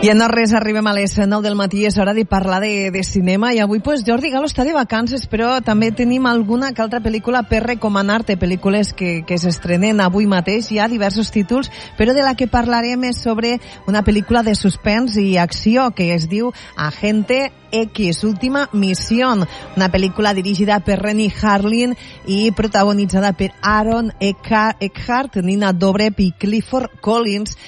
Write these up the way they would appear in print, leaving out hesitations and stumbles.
I en no res arribem a les 9 del matí, és hora de parlar de cinema, i avui pues, Jordi Galo està de vacances, però també tenim alguna que altra pel·lícula per recomanar-te, pel·lícules que s'estrenen avui mateix. Hi ha diversos títols, però de la que parlarem és sobre una pel·lícula de suspens i acció que es diu Agente X, Última Misión, una pel·lícula dirigida per Renny Harlin i protagonitzada per Aaron Eckhart, Nina Dobrev i Clifford Collins,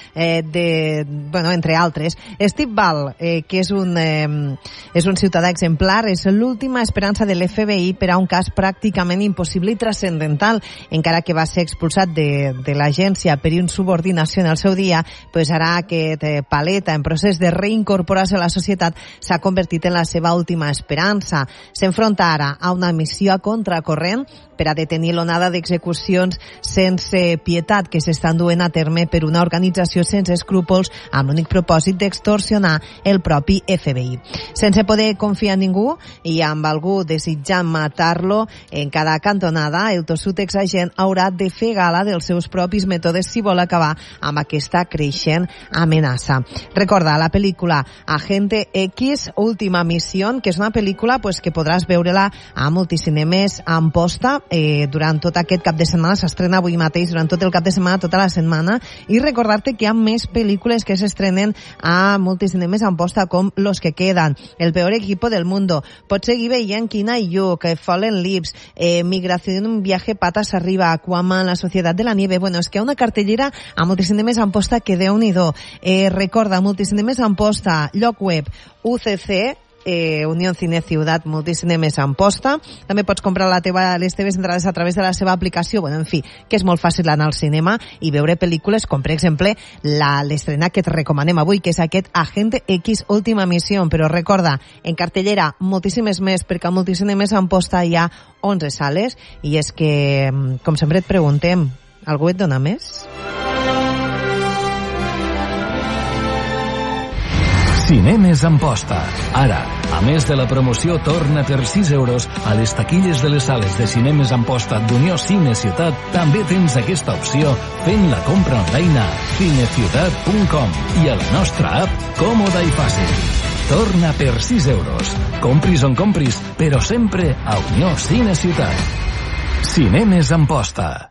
entre altres. Steve Ball, que és un ciutadà exemplar, és l'última esperança de l'FBI per a un cas pràcticament impossible i transcendental. Encara que va ser expulsat de l'agència per insubordinació en el seu dia, pues ara aquest paleta en procés de reincorporar-se a la societat s'ha convertit en la seva última esperança. S'enfronta ara a una missió a contracorrent per a detenir l'onada d'execucions sense pietat que s'estan duent a terme per una organització sense escrúpols amb l'únic propòsit d'extorsionar el propi FBI. Sense poder confiar en ningú i amb algú desitjant matar-lo en cada cantonada, el tossut exagent haurà de fer gala dels seus propis mètodes si vol acabar amb aquesta creixent amenaça. Recorda la pel·lícula Agente X, Última Misión, que és una pel·lícula que podràs veure-la a multicinemes Amposta durant tot aquest cap de setmana. S'estrena avui mateix durant tot el cap de setmana, tota la setmana, i recordar-te que hi ha més pel·lícules que s'estrenen a multicinemes Amposta, com Los que quedan, El peor equipo del mundo, pots seguir veient Quina y yo, Fallen Leaves, Migración en un viaje patas arriba, Aquaman, La sociedad de la nieve. Bueno, és que hi ha una cartellera a multicinemes Amposta que Déu-n'hi-do. Recorda, multicinemes Amposta, lloc web UCC, Unión Cine Ciutat, Multicinemes Amposta. També pots comprar les teves entrades a través de la seva aplicació. En fi, que és molt fàcil anar al cinema i veure pel·lícules com, per exemple, l'estrena que et recomanem avui, que és aquest Agente X, Última Misión. Però recorda, en cartellera moltíssimes més, perquè a Multicinemes Amposta hi ha 11 sales, i és que, com sempre et preguntem, algú et dona més? Cinemes Amposta. Ara, a més de la promoció torna per 6 euros a les taquilles de les sales de Cinemes Amposta d'Unió Cine Ciutat, també tens aquesta opció fent la compra online a cineciutat.com i a la nostra app còmoda i fàcil. Torna per 6 euros. Compris on compris, però sempre a Unió Cine Ciutat. Cinemes Amposta.